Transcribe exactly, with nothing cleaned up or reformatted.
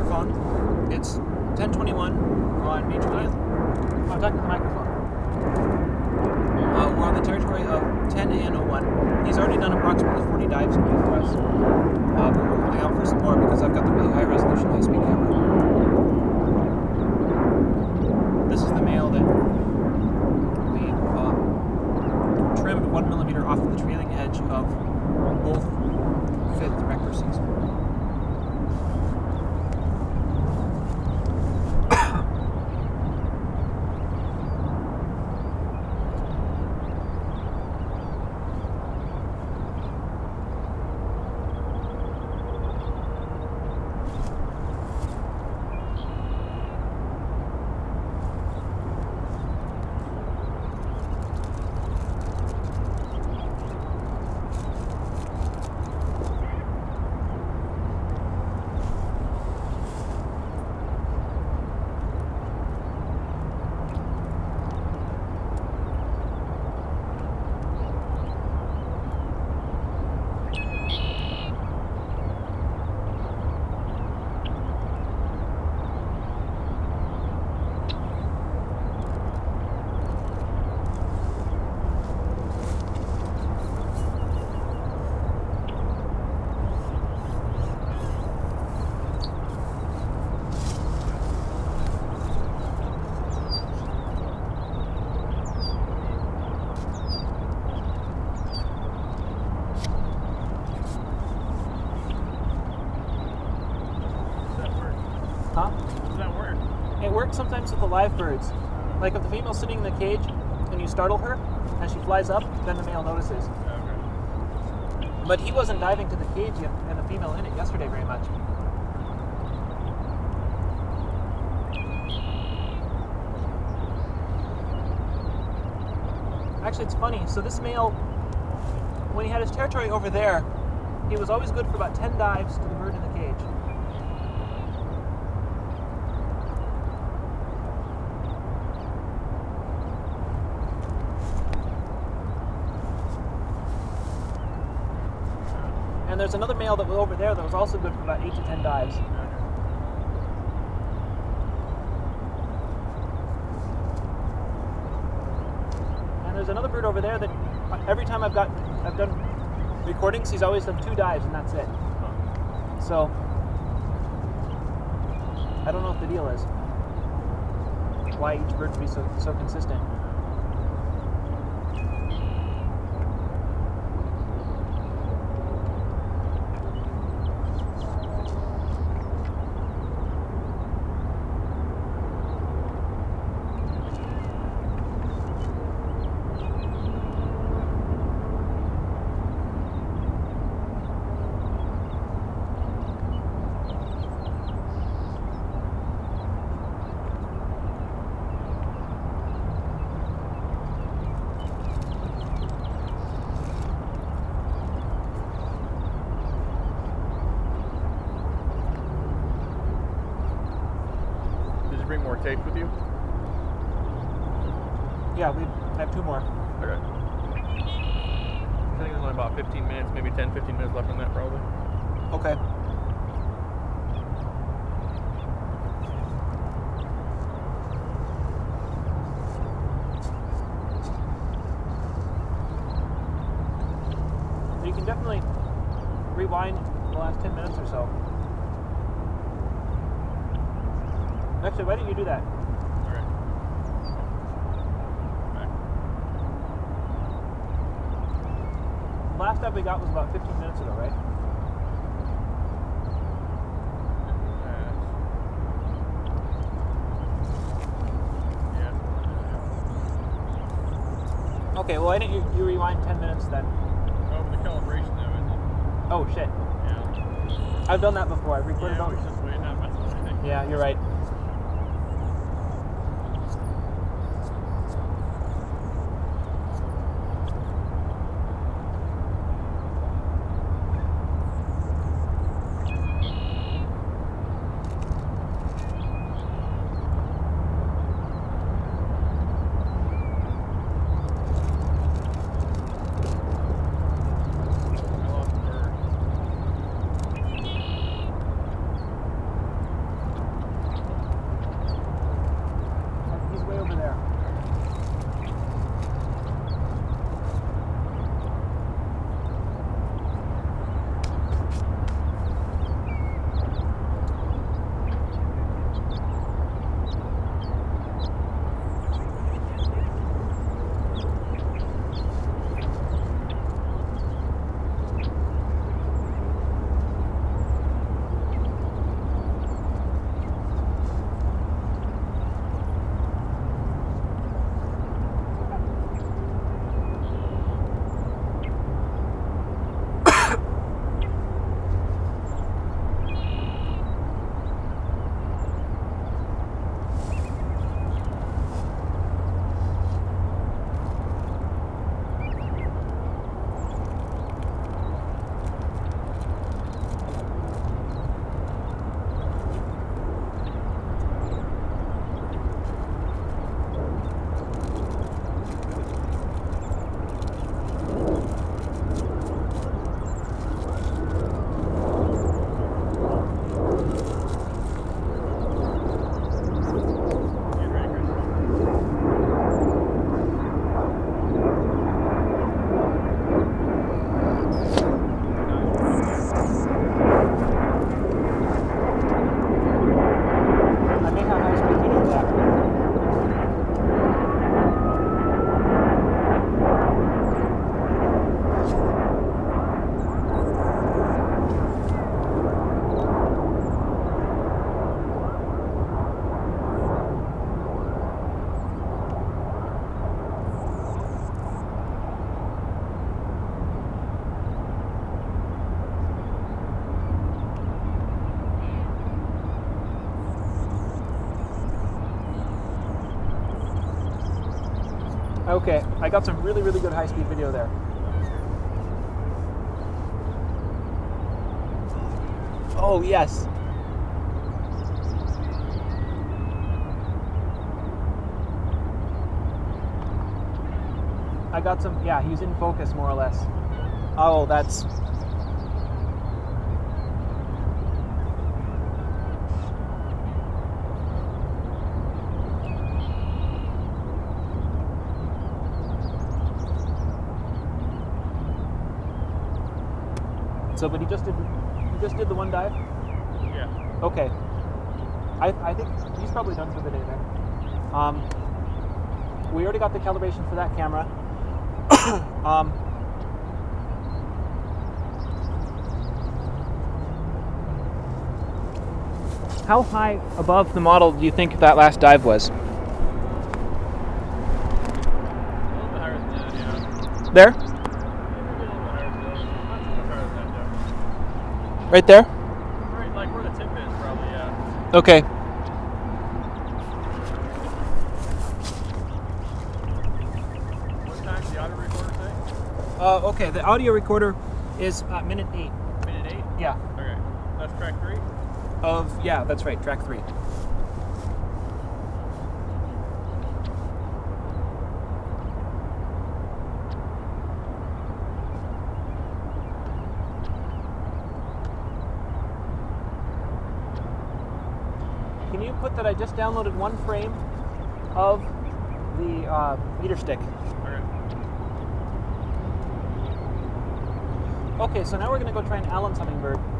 microphone. It's ten twenty-one on Major Dial. I'm talking to the microphone. Uh, we're on the territory of ten A N oh one. He's already done approximately forty dives for us. Uh, but we're holding out for some more because I've got the really high resolution, high speed camera. This is the male that we um, trimmed one millimeter off of the trailing edge of both fifth recurses. Sometimes with the live birds. Like if the female's sitting in the cage and you startle her and she flies up, then the male notices. Okay. But he wasn't diving to the cage yet, and the female in it yesterday very much. Actually, it's funny. So this male, when he had his territory over there, he was always good for about ten dives to the bird in the cage. And there's another male that was over there that was also good for about eight to ten dives. And there's another bird over there that every time I've got I've done recordings, he's always done two dives and that's it. So I don't know what the deal is. Why each bird would be so so consistent. Bring more tape with you? Yeah, we have two more. Okay. I think there's only about fifteen minutes, maybe ten, fifteen minutes left on that probably. Okay. You can definitely rewind the last ten minutes or so. Actually, why didn't you do that? All right. Last time we got was about fifteen minutes ago, right? Yeah. Okay, well, why didn't you, you rewind ten minutes then? Oh, the calibration though, isn't it? Oh, shit. Yeah. I've done that before. I've recorded Yeah, all... we should just wait, not mess with anything. Yeah, you're right. Okay, I got some really, really good high-speed video there. Oh, yes. I got some, yeah, he's in focus more or less. Oh, that's... So, but he just did, he just did the one dive? Yeah. Okay. I, I think he's probably done for the day then. Um, we already got the calibration for that camera. um, how high above the model do you think that last dive was? A little bit higher than that, yeah. There? Maybe a little bit higher than that. Not too much higher than that, though. Right there? Right, like where the tip is, probably, yeah. Okay. What time did the audio recorder say? Uh, okay, the audio recorder is uh, minute eight. Minute eight? Yeah. Okay. That's track three? Of, yeah, that's right, track three. Can you put that I just downloaded one frame of the uh, meter stick? Okay. Okay, so now we're going to go try an Allen's Hummingbird.